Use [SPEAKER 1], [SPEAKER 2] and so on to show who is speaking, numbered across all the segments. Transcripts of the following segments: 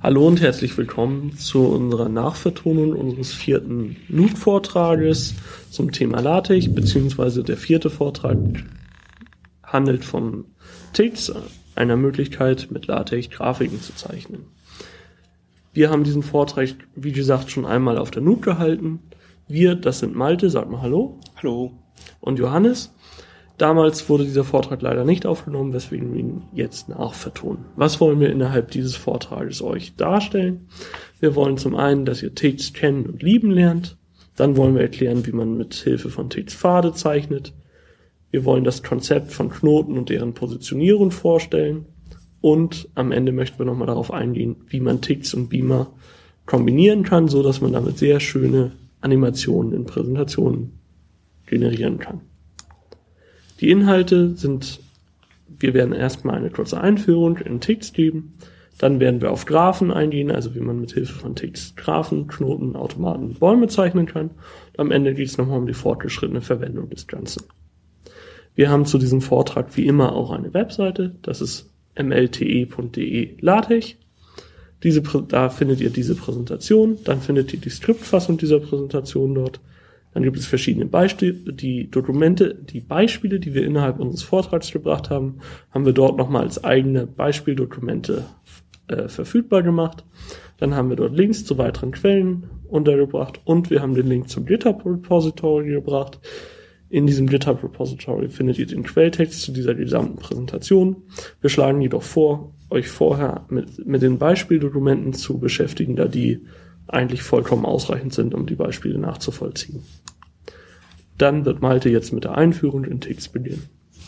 [SPEAKER 1] Hallo und herzlich willkommen zu unserer Nachvertonung unseres 4. NUG-Vortrages zum Thema LaTeX, beziehungsweise der 4. Vortrag handelt von TIX, einer Möglichkeit, mit LaTeX Grafiken zu zeichnen. Wir haben diesen Vortrag, wie gesagt, schon einmal auf der NUG gehalten. Wir, das sind Malte, sag mal Hallo.
[SPEAKER 2] Hallo.
[SPEAKER 1] Und Johannes. Damals wurde dieser Vortrag leider nicht aufgenommen, weswegen wir ihn jetzt nachvertonen. Was wollen wir innerhalb dieses Vortrages euch darstellen? Wir wollen zum einen, dass ihr TIX kennen und lieben lernt. Dann wollen wir erklären, wie man mit Hilfe von TIX Pfade zeichnet. Wir wollen das Konzept von Knoten und deren Positionierung vorstellen. Und am Ende möchten wir nochmal darauf eingehen, wie man TIX und Beamer kombinieren kann, so dass man damit sehr schöne Animationen in Präsentationen generieren kann. Die Inhalte sind, wir werden erstmal eine kurze Einführung in TIX geben, dann werden wir auf Graphen eingehen, also wie man mit Hilfe von TIX Graphen, Knoten, Automaten, Bäume zeichnen kann. Und am Ende geht es nochmal um die fortgeschrittene Verwendung des Ganzen. Wir haben zu diesem Vortrag wie immer auch eine Webseite, das ist mlte.de/latex. Da findet ihr diese Präsentation, dann findet ihr die Skriptfassung dieser Präsentation dort. Dann gibt es verschiedene Beispiele, die Beispiele, die wir innerhalb unseres Vortrags gebracht haben, haben wir dort nochmal als eigene Beispieldokumente verfügbar gemacht. Dann haben wir dort Links zu weiteren Quellen untergebracht und wir haben den Link zum GitHub-Repository gebracht. In diesem GitHub-Repository findet ihr den Quelltext zu dieser gesamten Präsentation. Wir schlagen jedoch vor, euch vorher mit den Beispieldokumenten zu beschäftigen, da die eigentlich vollkommen ausreichend sind, um die Beispiele nachzuvollziehen. Dann wird Malte jetzt mit der Einführung in TIX beginnen.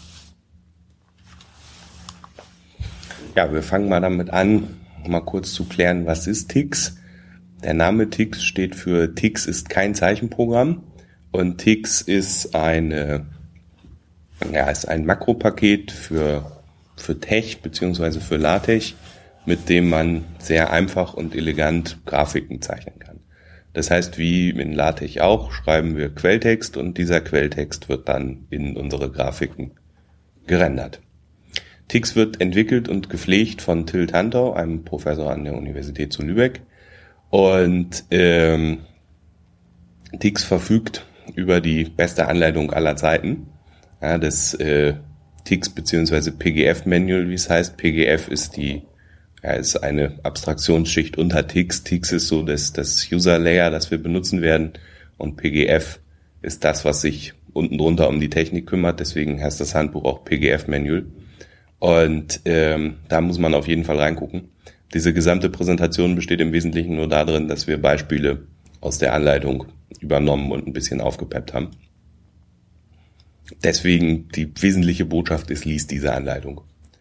[SPEAKER 2] Ja, wir fangen mal damit an, mal kurz zu klären, was ist TIX. Der Name TIX steht für TIX ist kein Zeichenprogramm und TIX ist ein Makropaket für Tech bzw. für LaTeX, mit dem man sehr einfach und elegant Grafiken zeichnen kann. Das heißt, wie in LaTeX auch, schreiben wir Quelltext und dieser Quelltext wird dann in unsere Grafiken gerendert. TIX wird entwickelt und gepflegt von Till Tantau, einem Professor an der Universität zu Lübeck. Und TIX verfügt über die beste Anleitung aller Zeiten. Ja, das TIX bzw. PGF-Manual, wie es heißt. PGF ist ist eine Abstraktionsschicht unter TIX. TIX ist so das User-Layer, das wir benutzen werden. Und PGF ist das, was sich unten drunter um die Technik kümmert. Deswegen heißt das Handbuch auch PGF-Manual. Und da muss man auf jeden Fall reingucken. Diese gesamte Präsentation besteht im Wesentlichen nur darin, dass wir Beispiele aus der Anleitung übernommen und ein bisschen aufgepeppt haben. Deswegen die wesentliche Botschaft ist, lies diese Anleitung.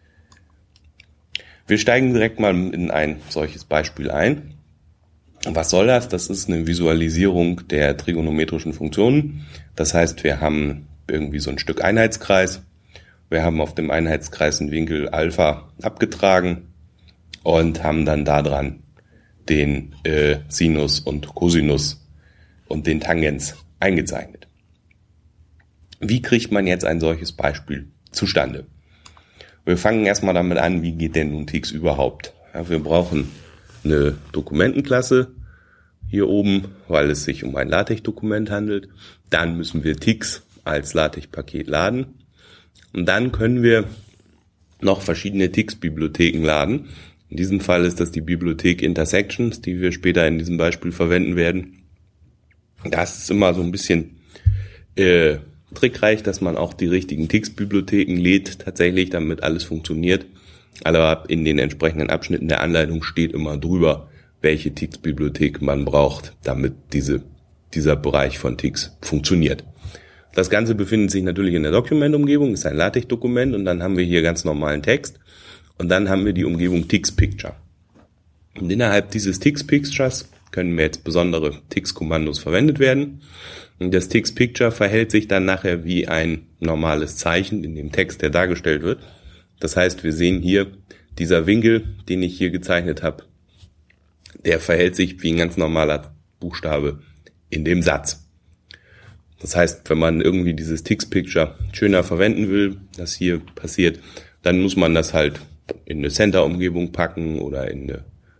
[SPEAKER 2] Wir steigen direkt mal in ein solches Beispiel ein. Was soll das? Das ist eine Visualisierung der trigonometrischen Funktionen. Das heißt, wir haben irgendwie so ein Stück Einheitskreis. Wir haben auf dem Einheitskreis einen Winkel Alpha abgetragen und haben dann daran den Sinus und Cosinus und den Tangens eingezeichnet. Wie kriegt man jetzt ein solches Beispiel zustande? Wir fangen erstmal damit an, wie geht denn nun TIX überhaupt? Ja, wir brauchen eine Dokumentenklasse hier oben, weil es sich um ein LaTeX-Dokument handelt. Dann müssen wir TIX als LaTeX-Paket laden. Und dann können wir noch verschiedene TIX-Bibliotheken laden. In diesem Fall ist das die Bibliothek Intersections, die wir später in diesem Beispiel verwenden werden. Das ist immer so ein bisschen trickreich, dass man auch die richtigen TIX-Bibliotheken lädt, tatsächlich, damit alles funktioniert. Aber in den entsprechenden Abschnitten der Anleitung steht immer drüber, welche TIX-Bibliothek man braucht, damit dieser Bereich von TIX funktioniert. Das Ganze befindet sich natürlich in der Document-Umgebung, ist ein LaTeX-Dokument und dann haben wir hier ganz normalen Text und dann haben wir die Umgebung TIX-Picture. Und innerhalb dieses TIX-Pictures können jetzt besondere TIX-Kommandos verwendet werden. Und das TIX-Picture verhält sich dann nachher wie ein normales Zeichen in dem Text, der dargestellt wird. Das heißt, wir sehen hier, dieser Winkel, den ich hier gezeichnet habe, der verhält sich wie ein ganz normaler Buchstabe in dem Satz. Das heißt, wenn man irgendwie dieses TIX-Picture schöner verwenden will, das hier passiert, dann muss man das halt in eine Center-Umgebung packen oder in eine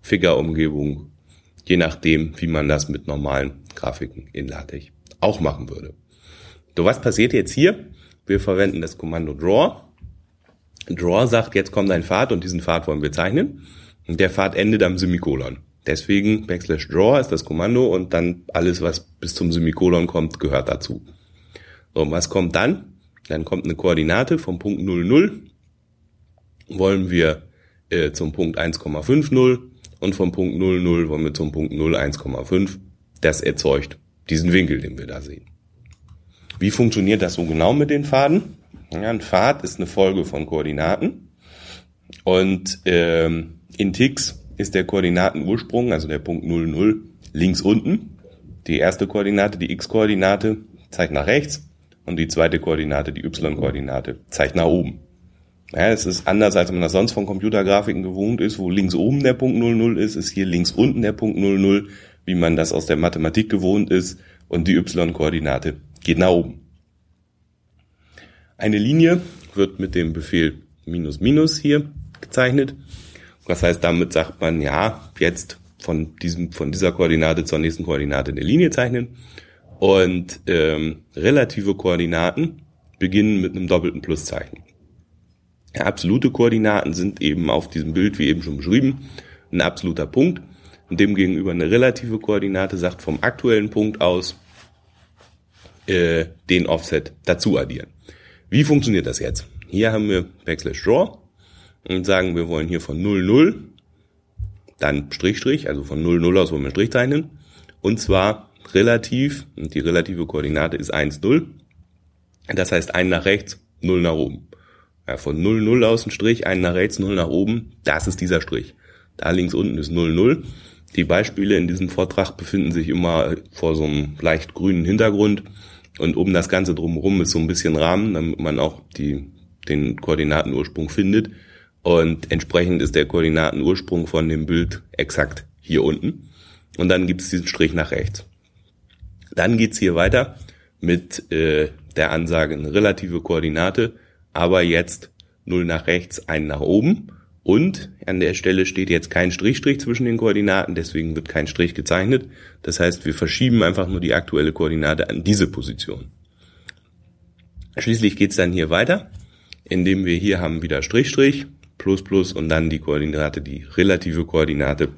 [SPEAKER 2] Figure-Umgebung, je nachdem, wie man das mit normalen Grafiken in LaTeX auch machen würde. So, was passiert jetzt hier? Wir verwenden das Kommando Draw. Draw sagt, jetzt kommt ein Pfad und diesen Pfad wollen wir zeichnen. Und der Pfad endet am Semikolon. Deswegen \Draw ist das Kommando und dann alles, was bis zum Semikolon kommt, gehört dazu. So, und was kommt dann? Dann kommt eine Koordinate vom Punkt 00. Wollen wir zum Punkt 1,50 und vom Punkt 00 wollen wir zum Punkt 01,5. Das erzeugt diesen Winkel, den wir da sehen. Wie funktioniert das so genau mit den Pfaden? Ja, ein Pfad ist eine Folge von Koordinaten und in TIX ist der Koordinatenursprung, also der Punkt 00, links unten. Die erste Koordinate, die x-Koordinate, zeigt nach rechts und die zweite Koordinate, die y-Koordinate, zeigt nach oben. Ja, es ist anders, als man das sonst von Computergrafiken gewohnt ist, wo links oben der Punkt 00 ist hier links unten der Punkt 00, wie man das aus der Mathematik gewohnt ist, und die y-Koordinate geht nach oben. Eine Linie wird mit dem Befehl -- hier gezeichnet. Das heißt, damit sagt man, ja, jetzt von dieser Koordinate zur nächsten Koordinate eine Linie zeichnen. Und relative Koordinaten beginnen mit einem doppelten Pluszeichen. Ja, absolute Koordinaten sind eben auf diesem Bild, wie eben schon beschrieben, ein absoluter Punkt. Und demgegenüber eine relative Koordinate sagt vom aktuellen Punkt aus den Offset dazu addieren. Wie funktioniert das jetzt? Hier haben wir \Draw und sagen, wir wollen hier von 00, dann Strich, also von 00 aus wollen wir einen Strich zeichnen. Und zwar relativ, und die relative Koordinate ist 1, 0. Das heißt 1 nach rechts, 0 nach oben. Ja, von 0, 0 aus ein Strich, 1 nach rechts, 0 nach oben, das ist dieser Strich. Da links unten ist 0, 0. Die Beispiele in diesem Vortrag befinden sich immer vor so einem leicht grünen Hintergrund. Und um das Ganze drumherum ist so ein bisschen Rahmen, damit man auch den Koordinatenursprung findet. Und entsprechend ist der Koordinatenursprung von dem Bild exakt hier unten. Und dann gibt es diesen Strich nach rechts. Dann geht's hier weiter mit der Ansage eine relative Koordinate, aber jetzt 0 nach rechts, 1 nach oben. Und an der Stelle steht jetzt kein Strich zwischen den Koordinaten, deswegen wird kein Strich gezeichnet. Das heißt, wir verschieben einfach nur die aktuelle Koordinate an diese Position. Schließlich geht's dann hier weiter, indem wir hier haben wieder Strich, Plus und dann die Koordinate, die relative Koordinate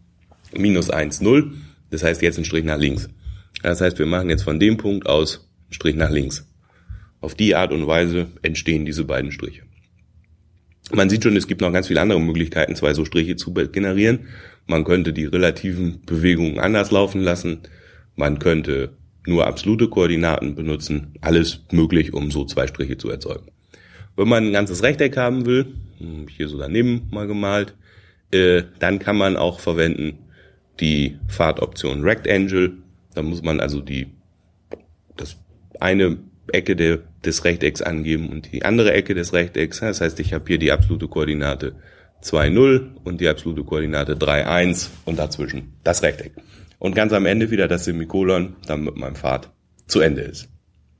[SPEAKER 2] -1, 0. Das heißt jetzt ein Strich nach links. Das heißt, wir machen jetzt von dem Punkt aus einen Strich nach links. Auf die Art und Weise entstehen diese beiden Striche. Man sieht schon, es gibt noch ganz viele andere Möglichkeiten, zwei so Striche zu generieren. Man könnte die relativen Bewegungen anders laufen lassen. Man könnte nur absolute Koordinaten benutzen. Alles möglich, um so zwei Striche zu erzeugen. Wenn man ein ganzes Rechteck haben will, hier so daneben mal gemalt, dann kann man auch verwenden die Pfadoption Rectangle. Da muss man also das eine Ecke des Rechtecks angeben und die andere Ecke des Rechtecks. Das heißt, ich habe hier die absolute Koordinate 2, 0 und die absolute Koordinate 3, 1 und dazwischen das Rechteck. Und ganz am Ende wieder das Semikolon, damit mein Pfad zu Ende ist.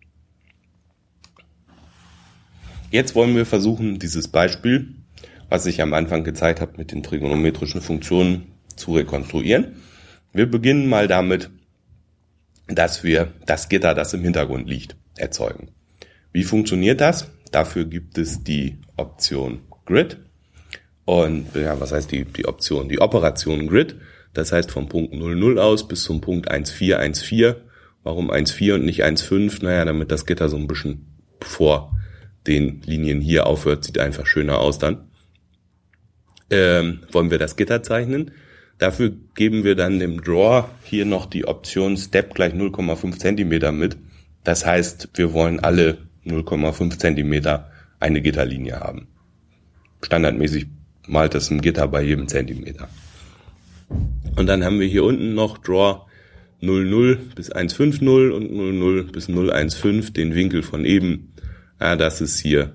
[SPEAKER 2] Jetzt wollen wir versuchen, dieses Beispiel, was ich am Anfang gezeigt habe, mit den trigonometrischen Funktionen zu rekonstruieren. Wir beginnen mal damit, dass wir das Gitter, das im Hintergrund liegt, erzeugen. Wie funktioniert das? Dafür gibt es die Option Grid. Und ja, was heißt die Option? Die Operation Grid. Das heißt vom Punkt 00 aus bis zum Punkt 1,4,1,4. Warum 1,4 und nicht 1,5? Naja, damit das Gitter so ein bisschen vor den Linien hier aufhört, sieht einfach schöner aus dann. Wollen wir das Gitter zeichnen? Dafür geben wir dann dem Draw hier noch die Option Step gleich 0,5 cm mit. Das heißt, wir wollen alle 0,5 cm eine Gitterlinie haben. Standardmäßig malt das ein Gitter bei jedem Zentimeter. Und dann haben wir hier unten noch Draw 00 bis 1,50 und 00 bis 0,15, den Winkel von eben. Ja, das ist hier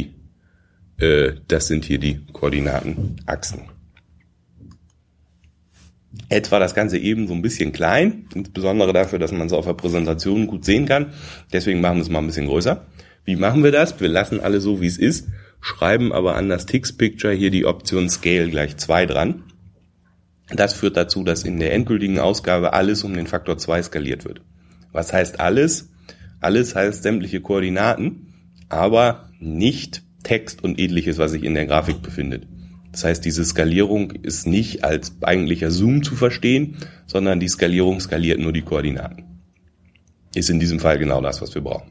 [SPEAKER 2] das sind hier die Koordinatenachsen. Etwa das Ganze eben so ein bisschen klein, insbesondere dafür, dass man es auf der Präsentation gut sehen kann. Deswegen machen wir es mal ein bisschen größer. Wie machen wir das? Wir lassen alle so, wie es ist, schreiben aber an das TIX-Picture hier die Option Scale gleich 2 dran. Das führt dazu, dass in der endgültigen Ausgabe alles um den Faktor 2 skaliert wird. Was heißt alles? Alles heißt sämtliche Koordinaten, aber nicht Text und ähnliches, was sich in der Grafik befindet. Das heißt, diese Skalierung ist nicht als eigentlicher Zoom zu verstehen, sondern die Skalierung skaliert nur die Koordinaten. Ist in diesem Fall genau das, was wir brauchen.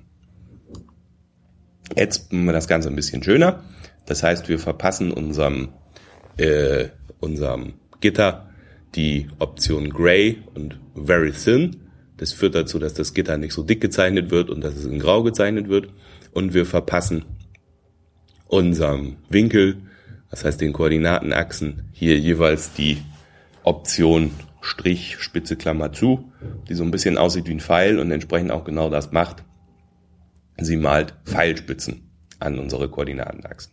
[SPEAKER 2] Jetzt machen wir das Ganze ein bisschen schöner. Das heißt, wir verpassen unserem Gitter die Option Gray und Very Thin. Das führt dazu, dass das Gitter nicht so dick gezeichnet wird und dass es in Grau gezeichnet wird. Und wir verpassen unserem Winkel, das heißt den Koordinatenachsen, hier jeweils die Option Strich, Spitze, Klammer zu, die so ein bisschen aussieht wie ein Pfeil und entsprechend auch genau das macht. Sie malt Pfeilspitzen an unsere Koordinatenachsen.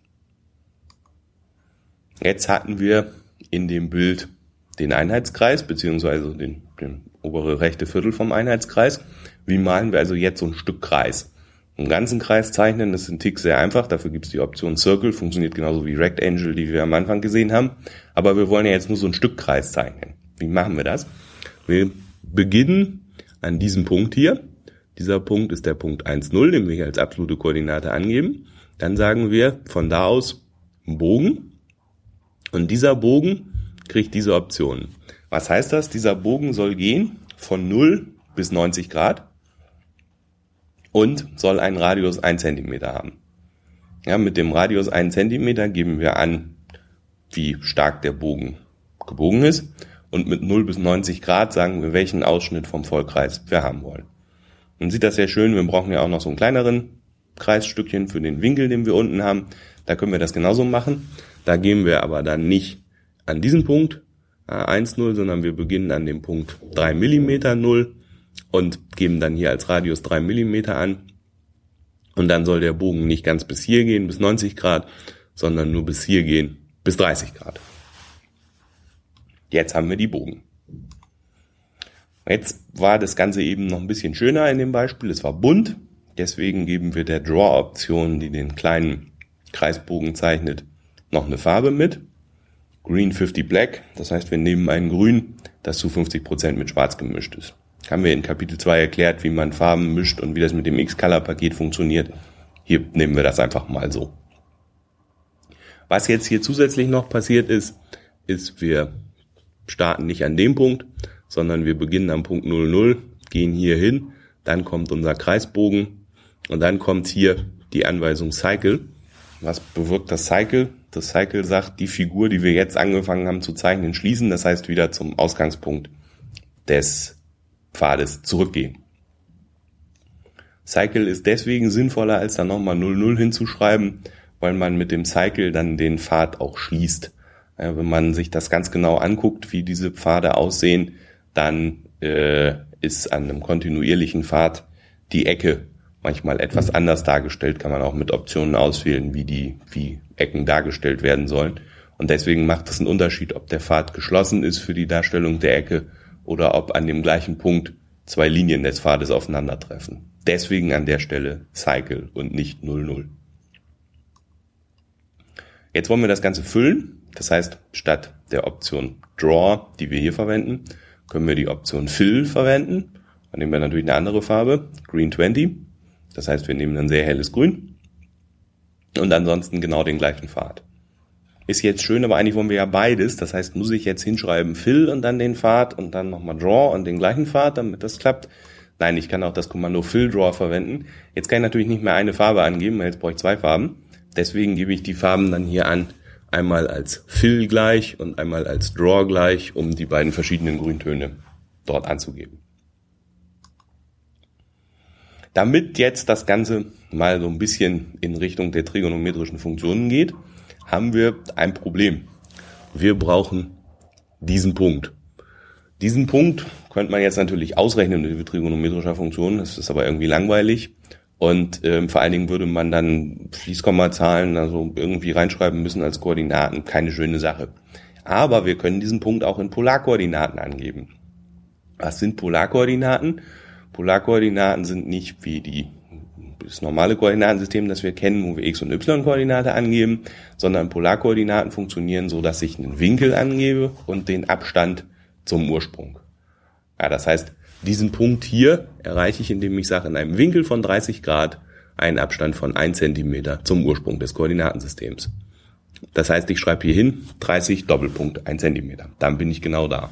[SPEAKER 2] Jetzt hatten wir in dem Bild den Einheitskreis, beziehungsweise den obere rechte Viertel vom Einheitskreis. Wie malen wir also jetzt so ein Stück Kreis? Einen ganzen Kreis zeichnen, das ist ein Tick sehr einfach. Dafür gibt es die Option Circle, funktioniert genauso wie Rectangle, die wir am Anfang gesehen haben. Aber wir wollen ja jetzt nur so ein Stück Kreis zeichnen. Wie machen wir das? Wir beginnen an diesem Punkt hier. Dieser Punkt ist der Punkt 1,0, den wir hier als absolute Koordinate angeben. Dann sagen wir von da aus einen Bogen. Und dieser Bogen kriegt diese Optionen. Was heißt das? Dieser Bogen soll gehen von 0 bis 90 Grad und soll einen Radius 1 cm haben. Ja, mit dem Radius 1 cm geben wir an, wie stark der Bogen gebogen ist. Und mit 0 bis 90 Grad sagen wir, welchen Ausschnitt vom Vollkreis wir haben wollen. Man sieht das sehr schön, wir brauchen ja auch noch so einen kleineren Kreisstückchen für den Winkel, den wir unten haben. Da können wir das genauso machen. Da gehen wir aber dann nicht an diesen Punkt 1,0, sondern wir beginnen an dem Punkt 3 mm 0 und geben dann hier als Radius 3 mm an. Und dann soll der Bogen nicht ganz bis hier gehen, bis 90 Grad, sondern nur bis hier gehen, bis 30 Grad. Jetzt haben wir die Bogen. Jetzt war das Ganze eben noch ein bisschen schöner in dem Beispiel. Es war bunt, deswegen geben wir der Draw-Option, die den kleinen Kreisbogen zeichnet, noch eine Farbe mit. Green 50 Black, das heißt, wir nehmen ein Grün, das zu 50% mit Schwarz gemischt ist. Haben wir in Kapitel 2 erklärt, wie man Farben mischt und wie das mit dem X-Color-Paket funktioniert. Hier nehmen wir das einfach mal so. Was jetzt hier zusätzlich noch passiert ist, wir starten nicht an dem Punkt, sondern wir beginnen am Punkt 00, gehen hier hin, dann kommt unser Kreisbogen und dann kommt hier die Anweisung Cycle. Was bewirkt das Cycle? Das Cycle sagt, die Figur, die wir jetzt angefangen haben zu zeichnen, schließen, das heißt wieder zum Ausgangspunkt des Pfades zurückgehen. Cycle ist deswegen sinnvoller, als dann nochmal 00 hinzuschreiben, weil man mit dem Cycle dann den Pfad auch schließt. Ja, wenn man sich das ganz genau anguckt, wie diese Pfade aussehen, dann ist an einem kontinuierlichen Pfad die Ecke manchmal etwas anders dargestellt, kann man auch mit Optionen auswählen, wie Ecken dargestellt werden sollen. Und deswegen macht es einen Unterschied, ob der Pfad geschlossen ist für die Darstellung der Ecke oder ob an dem gleichen Punkt zwei Linien des Pfades aufeinandertreffen. Deswegen an der Stelle Cycle und nicht 00. Jetzt wollen wir das Ganze füllen. Das heißt, statt der Option Draw, die wir hier verwenden, können wir die Option Fill verwenden. Dann nehmen wir natürlich eine andere Farbe, Green 20. Das heißt, wir nehmen ein sehr helles Grün und ansonsten genau den gleichen Pfad. Ist jetzt schön, aber eigentlich wollen wir ja beides. Das heißt, muss ich jetzt hinschreiben Fill und dann den Pfad und dann nochmal Draw und den gleichen Pfad, damit das klappt? Nein, ich kann auch das Kommando Fill Draw verwenden. Jetzt kann ich natürlich nicht mehr eine Farbe angeben, weil jetzt brauche ich zwei Farben. Deswegen gebe ich die Farben dann hier an, einmal als Fill gleich und einmal als Draw gleich, um die beiden verschiedenen Grüntöne dort anzugeben. Damit jetzt das Ganze mal so ein bisschen in Richtung der trigonometrischen Funktionen geht, haben wir ein Problem. Wir brauchen diesen Punkt. Diesen Punkt könnte man jetzt natürlich ausrechnen mit trigonometrischer Funktion, das ist aber irgendwie langweilig. Und vor allen Dingen würde man dann Fließkommazahlen also irgendwie reinschreiben müssen als Koordinaten. Keine schöne Sache. Aber wir können diesen Punkt auch in Polarkoordinaten angeben. Was sind Polarkoordinaten? Polarkoordinaten sind nicht wie die das normale Koordinatensystem, das wir kennen, wo wir X- und Y-Koordinate angeben, sondern Polarkoordinaten funktionieren so, dass ich einen Winkel angebe und den Abstand zum Ursprung. Ja, das heißt, diesen Punkt hier erreiche ich, indem ich sage, in einem Winkel von 30 Grad einen Abstand von 1 Zentimeter zum Ursprung des Koordinatensystems. Das heißt, ich schreibe hier hin 30 Doppelpunkt 1 Zentimeter. Dann bin ich genau da.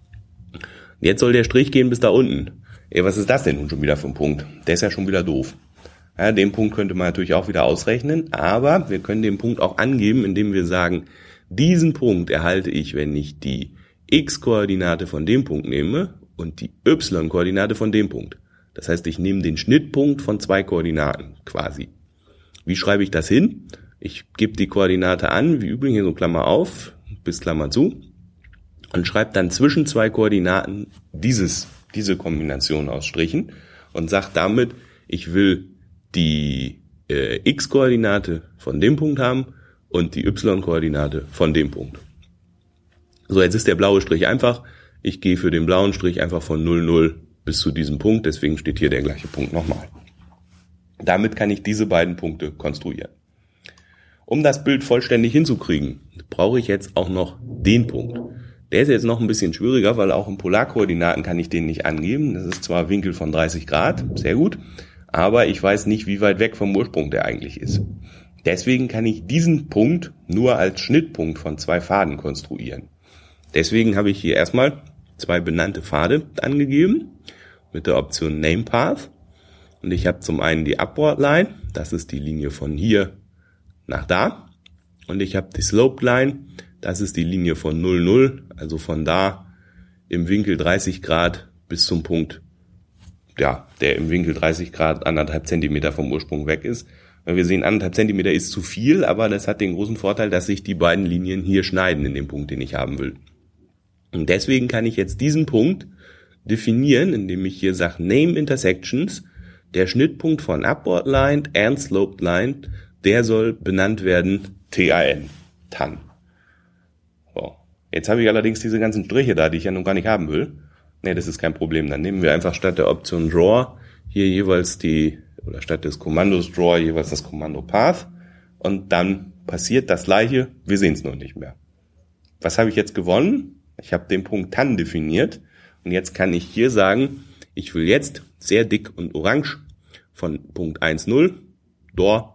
[SPEAKER 2] Jetzt soll der Strich gehen bis da unten. Was ist das denn nun schon wieder für ein Punkt? Der ist ja schon wieder doof. Ja, den Punkt könnte man natürlich auch wieder ausrechnen, aber wir können den Punkt auch angeben, indem wir sagen, diesen Punkt erhalte ich, wenn ich die X-Koordinate von dem Punkt nehme und die Y-Koordinate von dem Punkt. Das heißt, ich nehme den Schnittpunkt von 2 Koordinaten quasi. Wie schreibe ich das hin? Ich gebe die Koordinate an, wie üblich hier so Klammer auf bis Klammer zu und schreibe dann zwischen 2 Koordinaten diese Kombination aus Strichen und sage damit, ich will die X-Koordinate von dem Punkt haben und die Y-Koordinate von dem Punkt. So, jetzt ist der blaue Strich einfach. Ich gehe für den blauen Strich einfach von 0, 0 bis zu diesem Punkt, deswegen steht hier der gleiche Punkt nochmal. Damit kann ich diese beiden Punkte konstruieren. Um das Bild vollständig hinzukriegen, brauche ich jetzt auch noch den Punkt. Der ist jetzt noch ein bisschen schwieriger, weil auch in Polarkoordinaten kann ich den nicht angeben. Das ist zwar Winkel von 30 Grad, sehr gut, aber ich weiß nicht, wie weit weg vom Ursprung der eigentlich ist. Deswegen kann ich diesen Punkt nur als Schnittpunkt von 2 Pfaden konstruieren. Deswegen habe ich hier erstmal 2 benannte Pfade angegeben mit der Option Name Path. Und ich habe zum einen die Upward Line, das ist die Linie von hier nach da. Und ich habe die Sloped Line, das ist die Linie von 0, 0, also von da im Winkel 30 Grad bis zum Punkt, ja, der im Winkel 30 Grad 1,5 Zentimeter vom Ursprung weg ist. Weil wir sehen, 1,5 Zentimeter ist zu viel, aber das hat den großen Vorteil, dass sich die beiden Linien hier schneiden in dem Punkt, den ich haben will. Und deswegen kann ich jetzt diesen Punkt definieren, indem ich hier sage Name Intersections, der Schnittpunkt von Upward Line and Sloped Line, der soll benannt werden TAN, TAN. So. Jetzt habe ich allerdings diese ganzen Striche da, die ich ja nun gar nicht haben will. Nee, das ist kein Problem. Dann nehmen wir einfach statt der Option Draw hier jeweils statt des Kommandos Draw jeweils das Kommando Path und dann passiert das Gleiche, wir sehen es noch nicht mehr. Was habe ich jetzt gewonnen? Ich habe den Punkt TAN definiert und jetzt kann ich hier sagen, ich will jetzt sehr dick und orange von Punkt 1,0 Draw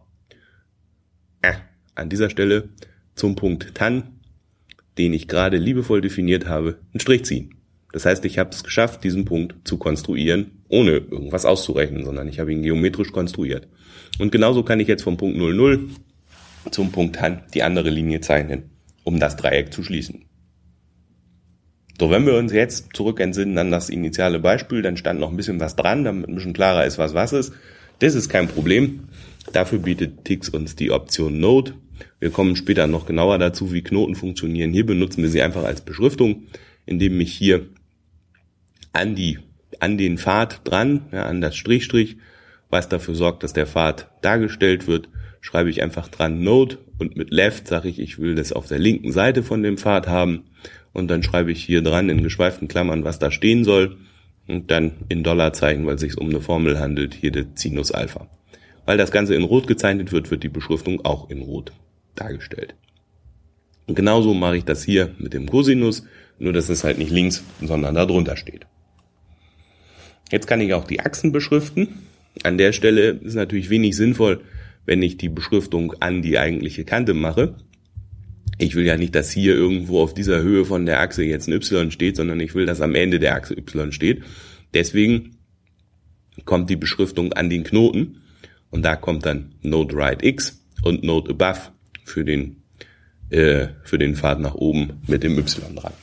[SPEAKER 2] an dieser Stelle zum Punkt TAN, den ich gerade liebevoll definiert habe, einen Strich ziehen. Das heißt, ich habe es geschafft, diesen Punkt zu konstruieren, ohne irgendwas auszurechnen, sondern ich habe ihn geometrisch konstruiert. Und genauso kann ich jetzt vom Punkt 0, 0 zum Punkt TAN die andere Linie zeichnen, um das Dreieck zu schließen. So, wenn wir uns jetzt zurück entsinnen an das initiale Beispiel, dann stand noch ein bisschen was dran, damit ein bisschen klarer ist, was ist. Das ist kein Problem. Dafür bietet TIX uns die Option Node. Wir kommen später noch genauer dazu, wie Knoten funktionieren. Hier benutzen wir sie einfach als Beschriftung, indem ich hier an den Pfad dran, an das Strich, was dafür sorgt, dass der Pfad dargestellt wird, schreibe ich einfach dran Node und mit Left sage ich will das auf der linken Seite von dem Pfad haben und dann schreibe ich hier dran in geschweiften Klammern, was da stehen soll und dann in Dollarzeichen, weil es sich um eine Formel handelt, hier der Sinus Alpha. Weil das Ganze in Rot gezeichnet wird, wird die Beschriftung auch in Rot dargestellt. Und genauso mache ich das hier mit dem Cosinus, nur dass es halt nicht links, sondern da drunter steht. Jetzt kann ich auch die Achsen beschriften. An der Stelle ist natürlich wenig sinnvoll, wenn ich die Beschriftung an die eigentliche Kante mache. Ich will ja nicht, dass hier irgendwo auf dieser Höhe von der Achse jetzt ein Y steht, sondern ich will, dass am Ende der Achse Y steht. Deswegen kommt die Beschriftung an den Knoten und da kommt dann Node Right X und Node Above für den Pfad nach oben mit dem Y dran.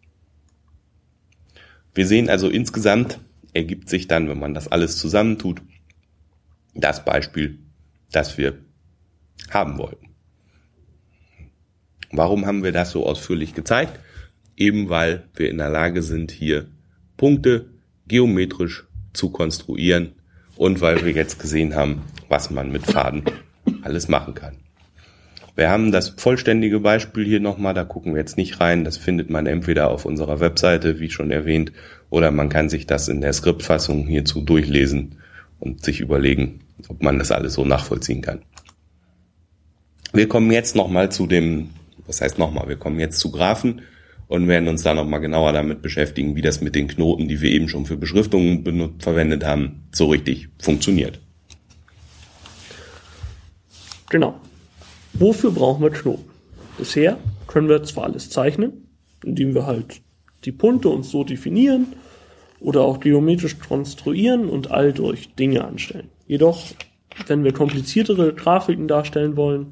[SPEAKER 2] Wir sehen also insgesamt ergibt sich dann, wenn man das alles zusammentut, das Beispiel, das wir haben wollten. Warum haben wir das so ausführlich gezeigt? Eben weil wir in der Lage sind, hier Punkte geometrisch zu konstruieren und weil wir jetzt gesehen haben, was man mit Pfaden alles machen kann. Wir haben das vollständige Beispiel hier nochmal, da gucken wir jetzt nicht rein, das findet man entweder auf unserer Webseite, wie schon erwähnt, oder man kann sich das in der Skriptfassung hierzu durchlesen und sich überlegen, ob man das alles so nachvollziehen kann. Wir kommen jetzt nochmal wir kommen jetzt zu Graphen und werden uns da nochmal genauer damit beschäftigen, wie das mit den Knoten, die wir eben schon für Beschriftungen verwendet haben, so richtig funktioniert.
[SPEAKER 1] Genau. Wofür brauchen wir Knoten? Bisher können wir zwar alles zeichnen, indem wir halt die Punkte uns so definieren oder auch geometrisch konstruieren und all durch Dinge anstellen. Jedoch, wenn wir kompliziertere Grafiken darstellen wollen,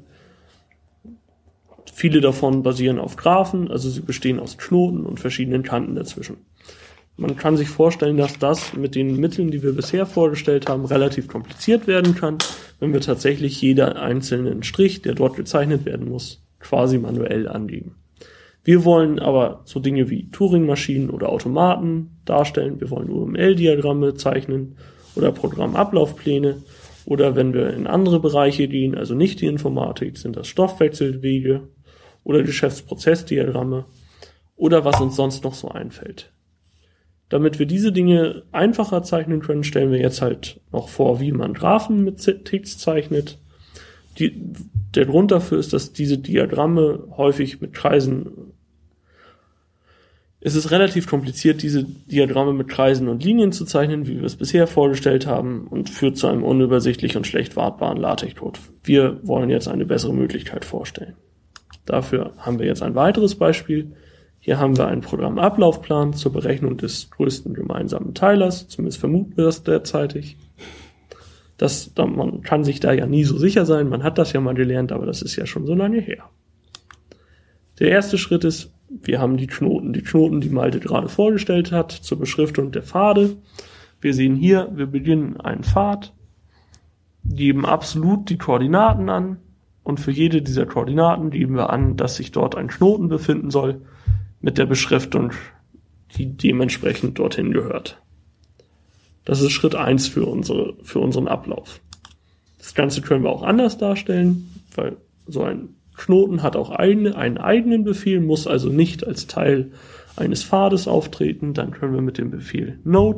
[SPEAKER 1] viele davon basieren auf Graphen, also sie bestehen aus Knoten und verschiedenen Kanten dazwischen. Man kann sich vorstellen, dass das mit den Mitteln, die wir bisher vorgestellt haben, relativ kompliziert werden kann, wenn wir tatsächlich jeder einzelnen Strich, der dort gezeichnet werden muss, quasi manuell angeben. Wir wollen aber so Dinge wie Turing-Maschinen oder Automaten darstellen. Wir wollen UML-Diagramme zeichnen oder Programmablaufpläne. Oder wenn wir in andere Bereiche gehen, also nicht die Informatik, sind das Stoffwechselwege oder Geschäftsprozessdiagramme oder was uns sonst noch so einfällt. Damit wir diese Dinge einfacher zeichnen können, stellen wir jetzt halt noch vor, wie man Graphen mit Ticks zeichnet. Der Grund dafür ist, dass diese Diagramme häufig mit Kreisen. Es ist relativ kompliziert, diese Diagramme mit Kreisen und Linien zu zeichnen, wie wir es bisher vorgestellt haben, und führt zu einem unübersichtlich und schlecht wartbaren LaTeX-Code. Wir wollen jetzt eine bessere Möglichkeit vorstellen. Dafür haben wir jetzt ein weiteres Beispiel. Hier haben wir einen Programmablaufplan zur Berechnung des größten gemeinsamen Teilers, zumindest vermuten wir das derzeitig. Man kann sich da ja nie so sicher sein, man hat das ja mal gelernt, aber das ist ja schon so lange her. Der erste Schritt ist, wir haben die Knoten, die Malte gerade vorgestellt hat, zur Beschriftung der Pfade. Wir sehen hier, wir beginnen einen Pfad, geben absolut die Koordinaten an und für jede dieser Koordinaten geben wir an, dass sich dort ein Knoten befinden soll mit der Beschriftung, die dementsprechend dorthin gehört. Das ist Schritt 1 für unseren Ablauf. Das Ganze können wir auch anders darstellen, weil so ein Knoten hat auch einen eigenen Befehl, muss also nicht als Teil eines Pfades auftreten. Dann können wir mit dem Befehl node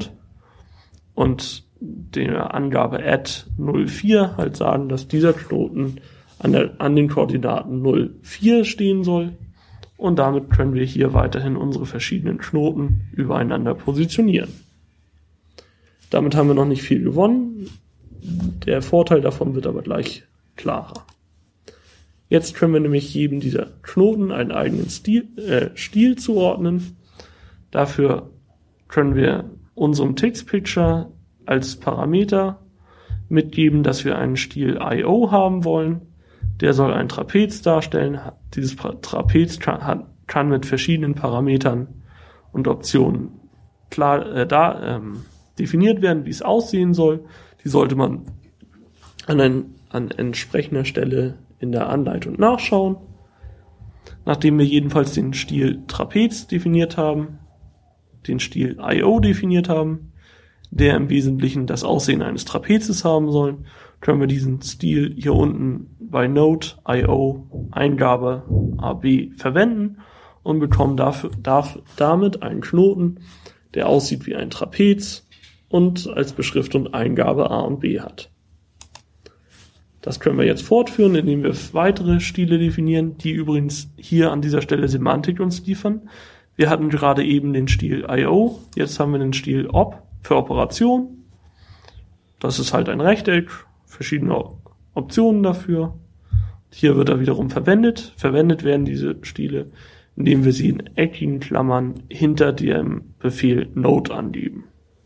[SPEAKER 1] und der Angabe add 04 halt sagen, dass dieser Knoten an den Koordinaten 04 stehen soll. Und damit können wir hier weiterhin unsere verschiedenen Knoten übereinander positionieren. Damit haben wir noch nicht viel gewonnen. Der Vorteil davon wird aber gleich klarer. Jetzt können wir nämlich jedem dieser Knoten einen eigenen Stil zuordnen. Dafür können wir unserem Text-Picture als Parameter mitgeben, dass wir einen Stil IO haben wollen. Der soll ein Trapez darstellen. Dieses Trapez kann mit verschiedenen Parametern und Optionen klar definiert werden, wie es aussehen soll. Die sollte man an entsprechender Stelle in der Anleitung nachschauen. Nachdem wir jedenfalls den Stil Trapez definiert haben, den Stil IO definiert haben, der im Wesentlichen das Aussehen eines Trapezes haben soll, können wir diesen Stil hier unten bei Node IO Eingabe AB verwenden und bekommen damit einen Knoten, der aussieht wie ein Trapez und als Beschriftung Eingabe A und B hat. Das können wir jetzt fortführen, indem wir weitere Stile definieren, die übrigens hier an dieser Stelle Semantik uns liefern. Wir hatten gerade eben den Stil IO, jetzt haben wir den Stil OP für Operation. Das ist halt ein Rechteck, verschiedene Optionen dafür. Hier wird er wiederum verwendet. Verwendet werden diese Stile, indem wir sie in eckigen Klammern hinter dem Befehl Node angeben.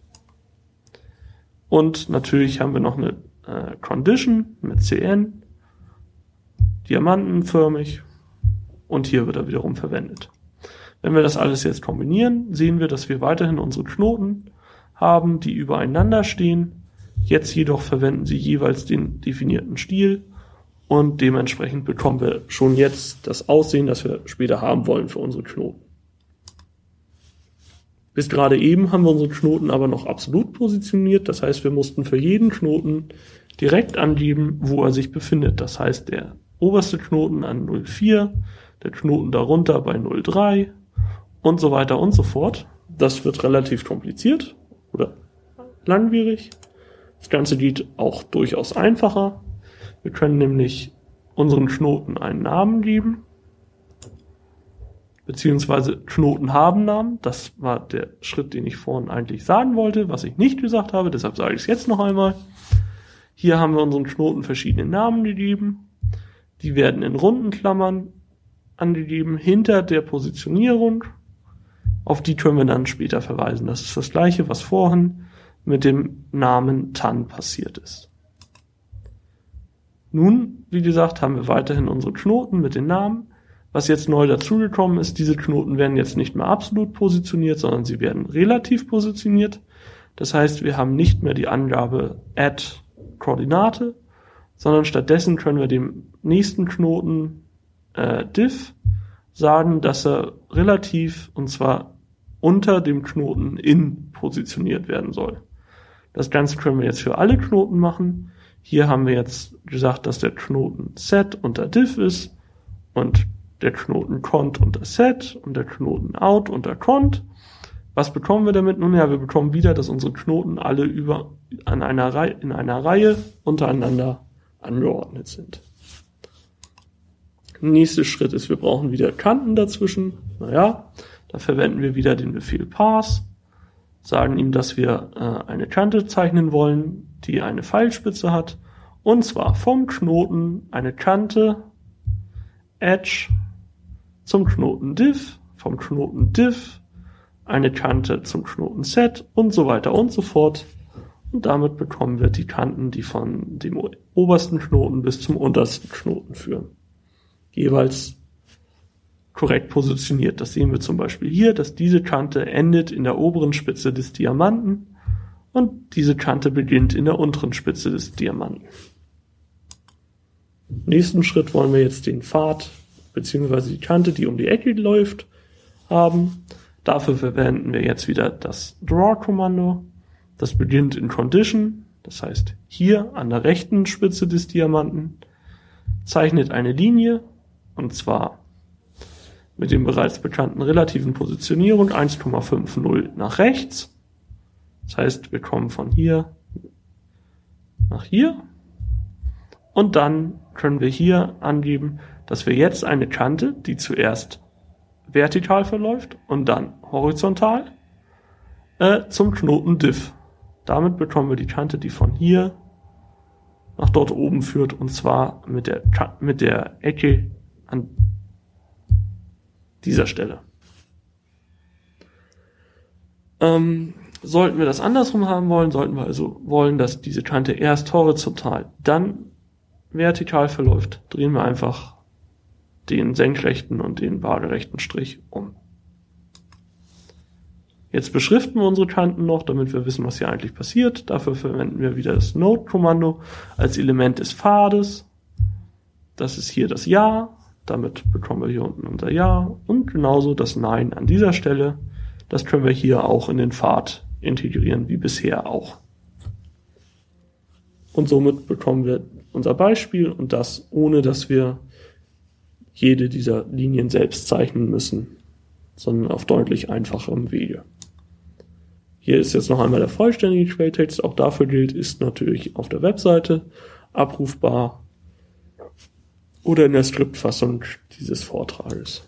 [SPEAKER 1] Und natürlich haben wir noch eine Condition mit CN, diamantenförmig, und hier wird er wiederum verwendet. Wenn wir das alles jetzt kombinieren, sehen wir, dass wir weiterhin unsere Knoten haben, die übereinander stehen. Jetzt jedoch verwenden sie jeweils den definierten Stil und dementsprechend bekommen wir schon jetzt das Aussehen, das wir später haben wollen für unsere Knoten. Bis gerade eben haben wir unsere Knoten aber noch absolut positioniert. Das heißt, wir mussten für jeden Knoten direkt angeben, wo er sich befindet. Das heißt, der oberste Knoten an 04, der Knoten darunter bei 03 und so weiter und so fort. Das wird relativ kompliziert oder langwierig. Das Ganze geht auch durchaus einfacher. Wir können nämlich unseren Knoten einen Namen geben, beziehungsweise Knoten haben Namen. Das war der Schritt, den ich vorhin eigentlich sagen wollte, was ich nicht gesagt habe, deshalb sage ich es jetzt noch einmal. Hier haben wir unseren Knoten verschiedene Namen gegeben. Die werden in runden Klammern angegeben hinter der Positionierung. Auf die können wir dann später verweisen. Das ist das gleiche, was vorhin mit dem Namen TAN passiert ist. Nun, wie gesagt, haben wir weiterhin unsere Knoten mit den Namen. Was jetzt neu dazugekommen ist, diese Knoten werden jetzt nicht mehr absolut positioniert, sondern sie werden relativ positioniert. Das heißt, wir haben nicht mehr die Angabe add Koordinate, sondern stattdessen können wir dem nächsten Knoten diff sagen, dass er relativ, und zwar unter dem Knoten in positioniert werden soll. Das Ganze können wir jetzt für alle Knoten machen. Hier haben wir jetzt gesagt, dass der Knoten set unter diff ist und der Knoten cont unter set und der Knoten out unter cont. Was bekommen wir damit? Nun ja, wir bekommen wieder, dass unsere Knoten alle in einer Reihe untereinander angeordnet sind. Nächster Schritt ist, wir brauchen wieder Kanten dazwischen. Naja, da verwenden wir wieder den Befehl parse, sagen ihm, dass wir eine Kante zeichnen wollen, die eine Pfeilspitze hat, und zwar vom Knoten eine Kante edge zum Knoten diff, vom Knoten diff eine Kante zum Knoten set und so weiter und so fort. Und damit bekommen wir die Kanten, die von dem obersten Knoten bis zum untersten Knoten führen. Jeweils korrekt positioniert. Das sehen wir zum Beispiel hier, dass diese Kante endet in der oberen Spitze des Diamanten und diese Kante beginnt in der unteren Spitze des Diamanten. Im nächsten Schritt wollen wir jetzt den Pfad bzw. die Kante, die um die Ecke läuft, haben. Dafür verwenden wir jetzt wieder das Draw-Kommando. Das beginnt in Condition, das heißt hier an der rechten Spitze des Diamanten, zeichnet eine Linie, und zwar mit dem bereits bekannten relativen Positionierung 1,50 nach rechts. Das heißt, wir kommen von hier nach hier. Und dann können wir hier angeben, dass wir jetzt eine Kante, die zuerst vertikal verläuft und dann horizontal, zum Knoten diff. Damit bekommen wir die Kante, die von hier nach dort oben führt, und zwar mit der Ecke an dieser Stelle. Sollten wir das andersrum haben wollen, sollten wir also wollen, dass diese Kante erst horizontal, dann vertikal verläuft, drehen wir einfach den senkrechten und den waagerechten Strich um. Jetzt beschriften wir unsere Kanten noch, damit wir wissen, was hier eigentlich passiert. Dafür verwenden wir wieder das Node-Kommando als Element des Pfades. Das ist hier das Ja. Damit bekommen wir hier unten unser Ja. Und genauso das Nein an dieser Stelle. Das können wir hier auch in den Pfad integrieren, wie bisher auch. Und somit bekommen wir unser Beispiel, und das ohne, dass wir jede dieser Linien selbst zeichnen müssen, sondern auf deutlich einfacherem Wege. Hier ist jetzt noch einmal der vollständige Quelltext. Auch dafür gilt, ist natürlich auf der Webseite abrufbar oder in der Skriptfassung dieses Vortrages.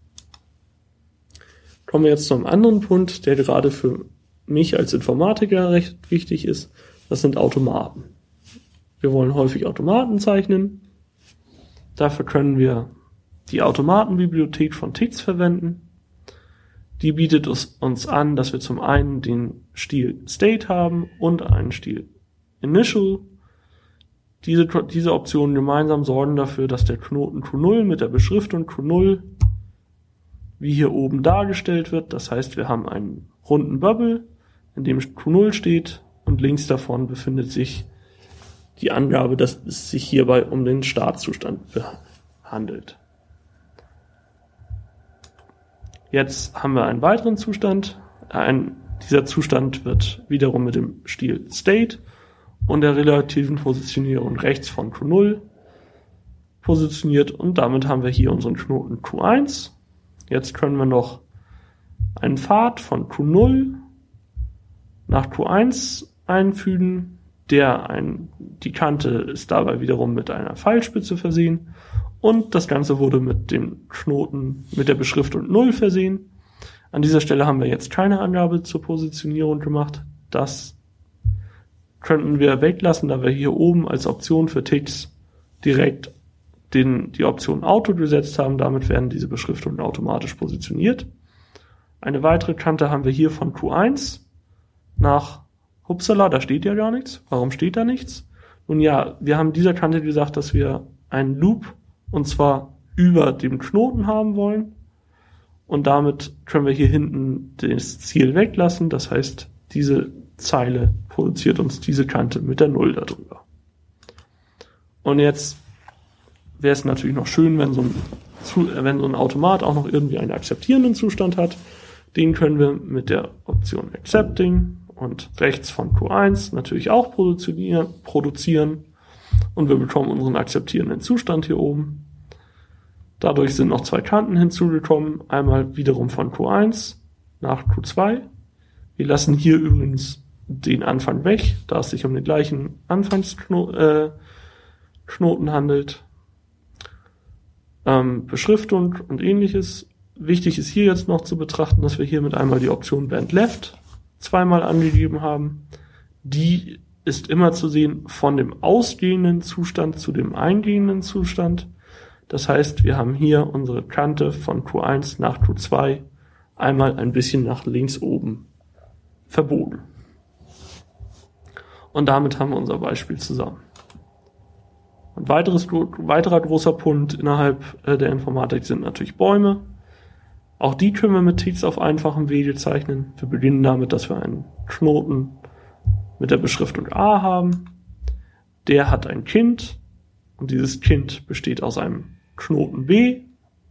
[SPEAKER 1] Kommen wir jetzt zu einem anderen Punkt, der gerade für mich als Informatiker recht wichtig ist. Das sind Automaten. Wir wollen häufig Automaten zeichnen. Dafür können wir die Automatenbibliothek von Tix verwenden. Die bietet uns an, dass wir zum einen den Stil State haben und einen Stil Initial. Diese Optionen gemeinsam sorgen dafür, dass der Knoten Q0 mit der Beschriftung Q0 wie hier oben dargestellt wird. Das heißt, wir haben einen runden Bubble, in dem Q0 steht, und links davon befindet sich die Angabe, dass es sich hierbei um den Startzustand handelt. Jetzt haben wir einen weiteren Zustand. Dieser Zustand wird wiederum mit dem Stil State und der relativen Positionierung rechts von Q0 positioniert, und damit haben wir hier unseren Knoten Q1. Jetzt können wir noch einen Pfad von Q0 nach Q1 einfügen. Die Kante ist dabei wiederum mit einer Pfeilspitze versehen und das Ganze wurde mit dem Knoten mit der Beschriftung 0 versehen. An dieser Stelle haben wir jetzt keine Angabe zur Positionierung gemacht. Das könnten wir weglassen, da wir hier oben als Option für Ticks direkt die Option Auto gesetzt haben. Damit werden diese Beschriftungen automatisch positioniert. Eine weitere Kante haben wir hier von Q1 nach Upsala, da steht ja gar nichts. Warum steht da nichts? Nun ja, wir haben dieser Kante gesagt, dass wir einen Loop und zwar über dem Knoten haben wollen. Und damit können wir hier hinten das Ziel weglassen. Das heißt, diese Zeile produziert uns diese Kante mit der 0 darüber. Und jetzt wäre es natürlich noch schön, wenn so ein Automat auch noch irgendwie einen akzeptierenden Zustand hat. Den können wir mit der Option Accepting und rechts von Q1 natürlich auch produzieren. Und wir bekommen unseren akzeptierenden Zustand hier oben. Dadurch sind noch 2 Kanten hinzugekommen. Einmal wiederum von Q1 nach Q2. Wir lassen hier übrigens den Anfang weg, da es sich um den gleichen Anfangsknoten handelt. Beschriftung und ähnliches. Wichtig ist hier jetzt noch zu betrachten, dass wir hier mit einmal die Option Bend Left zweimal angegeben haben. Die ist immer zu sehen von dem ausgehenden Zustand zu dem eingehenden Zustand. Das heißt, wir haben hier unsere Kante von Q1 nach Q2 einmal ein bisschen nach links oben verbogen. Und damit haben wir unser Beispiel zusammen. Ein weiterer großer Punkt innerhalb der Informatik sind natürlich Bäume. Auch die können wir mit Ticks auf einfachem Wege zeichnen. Wir beginnen damit, dass wir einen Knoten mit der Beschriftung A haben. Der hat ein Kind und dieses Kind besteht aus einem Knoten B.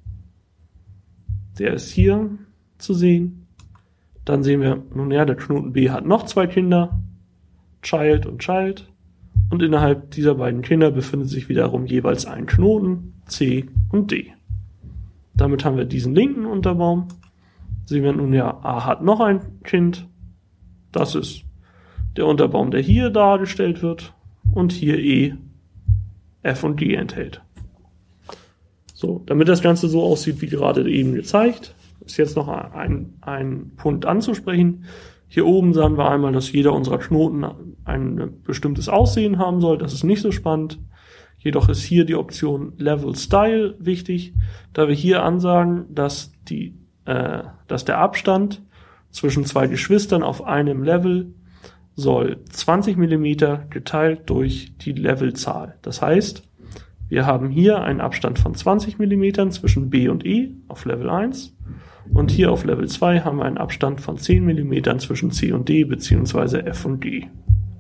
[SPEAKER 1] Der ist hier zu sehen. Dann sehen wir, nun ja, der Knoten B hat noch 2 Kinder, Child und Child. Und innerhalb dieser beiden Kinder befindet sich wiederum jeweils ein Knoten, C und D. Damit haben wir diesen linken Unterbaum. Sehen wir nun ja, A hat noch ein Kind. Das ist der Unterbaum, der hier dargestellt wird. Und hier E, F und G enthält. So, damit das Ganze so aussieht, wie gerade eben gezeigt, ist jetzt noch ein Punkt anzusprechen. Hier oben sahen wir einmal, dass jeder unserer Knoten ein bestimmtes Aussehen haben soll. Das ist nicht so spannend. Jedoch ist hier die Option Level Style wichtig, da wir hier ansagen, dass der Abstand zwischen 2 Geschwistern auf einem Level soll 20 mm geteilt durch die Levelzahl. Das heißt, wir haben hier einen Abstand von 20 mm zwischen B und E auf Level 1 und hier auf Level 2 haben wir einen Abstand von 10 mm zwischen C und D bzw. F und G.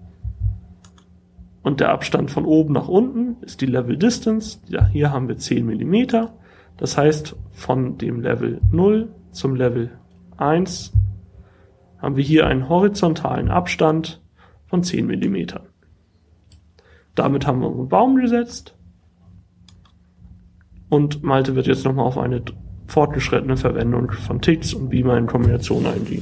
[SPEAKER 1] Und der Abstand von oben nach unten ist die Level Distance. Ja, hier haben wir 10 mm. Das heißt, von dem Level 0 zum Level 1 haben wir hier einen horizontalen Abstand von 10 mm. Damit haben wir unseren Baum gesetzt. Und Malte wird jetzt nochmal auf eine fortgeschrittene Verwendung von Ticks und Beamer in Kombination eingehen.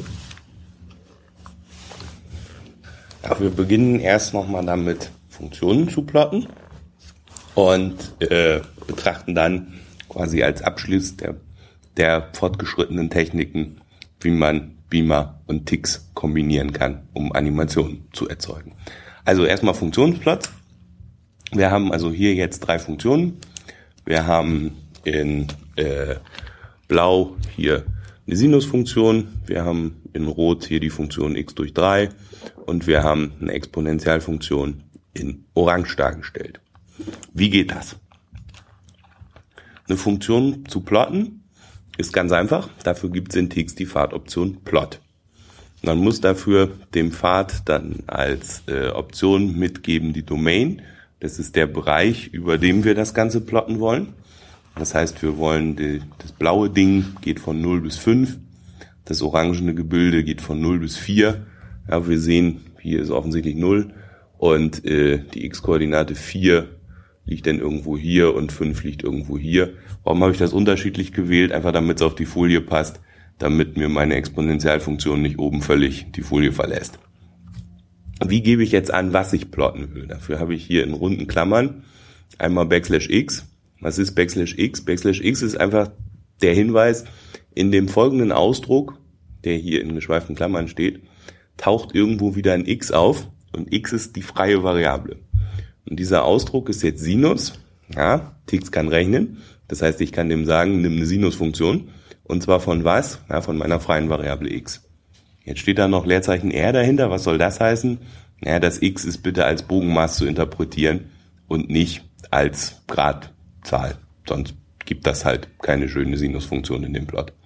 [SPEAKER 2] Ja, wir beginnen erst nochmal damit, Funktionen zu plotten und betrachten dann quasi als Abschluss der fortgeschrittenen Techniken, wie man Beamer und Ticks kombinieren kann, um Animationen zu erzeugen. Also erstmal Funktionsplot. Wir haben also hier jetzt 3 Funktionen. Wir haben in Blau hier eine Sinusfunktion, wir haben in Rot hier die Funktion x durch 3 und wir haben eine Exponentialfunktion in Orange dargestellt. Wie geht das? Eine Funktion zu plotten ist ganz einfach. Dafür gibt es in Ticks die Pfadoption Plot. Man muss dafür dem Pfad dann als Option mitgeben die Domain. Das ist der Bereich, über dem wir das Ganze plotten wollen. Das heißt, wir wollen, das blaue Ding geht von 0 bis 5, das orangene Gebilde geht von 0 bis 4. Ja, wir sehen, hier ist offensichtlich 0 und die x-Koordinate 4 liegt dann irgendwo hier und 5 liegt irgendwo hier. Warum habe ich das unterschiedlich gewählt? Einfach damit es auf die Folie passt, damit mir meine Exponentialfunktion nicht oben völlig die Folie verlässt. Wie gebe ich jetzt an, was ich plotten will? Dafür habe ich hier in runden Klammern einmal \x. Was ist \x? \x ist einfach der Hinweis, in dem folgenden Ausdruck, der hier in geschweiften Klammern steht, taucht irgendwo wieder ein x auf und x ist die freie Variable. Und dieser Ausdruck ist jetzt Sinus. Ja, Tix kann rechnen. Das heißt, ich kann dem sagen, nimm eine Sinusfunktion. Und zwar von was? Ja, von meiner freien Variable x. Jetzt steht da noch Leerzeichen R dahinter. Was soll das heißen? Ja, das x ist bitte als Bogenmaß zu interpretieren und nicht als Gradzahl. Sonst gibt das halt keine schöne Sinusfunktion in dem Plot.